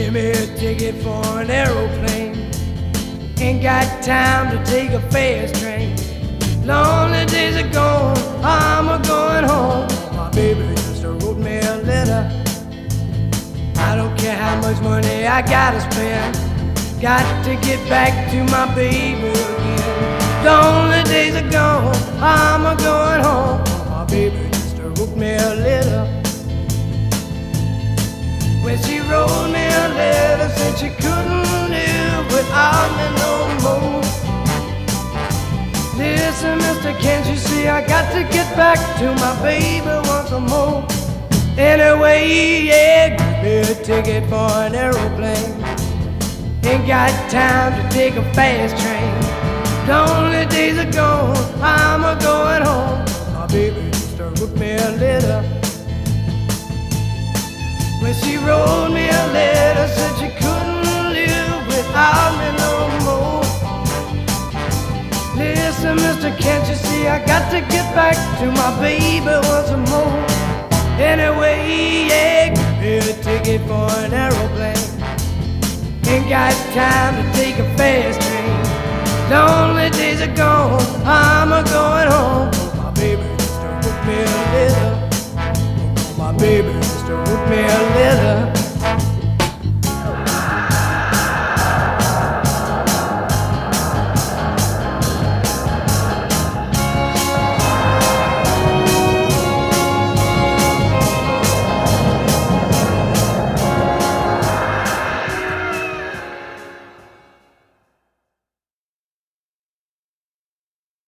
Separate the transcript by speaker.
Speaker 1: Give me a ticket for an aeroplane. Ain't got time to take a fast train. Lonely days are gone, I'm a-going home. My baby just wrote me a letter. I don't care how much money I gotta spend. Got to get back to my baby again. Lonely days are gone, I'm a-going home. My baby just wrote me a letter. When she wrote me a letter, said she couldn't live without me no more. Listen, mister, can't you see I got to get back to my baby once more? Anyway, yeah, give me a ticket for an aeroplane. Ain't got time to take a fast train. Lonely days are gone, I'm a-going home. My baby just wrote me a letter. When she wrote me a letter, said she couldn't live without me no more. Listen, mister, can't you see I got to get back to my baby once more? Anyway, yeah, give me a ticket for an aeroplane. Ain't got time to take a fast train. Lonely days are gone, I'm a-going home.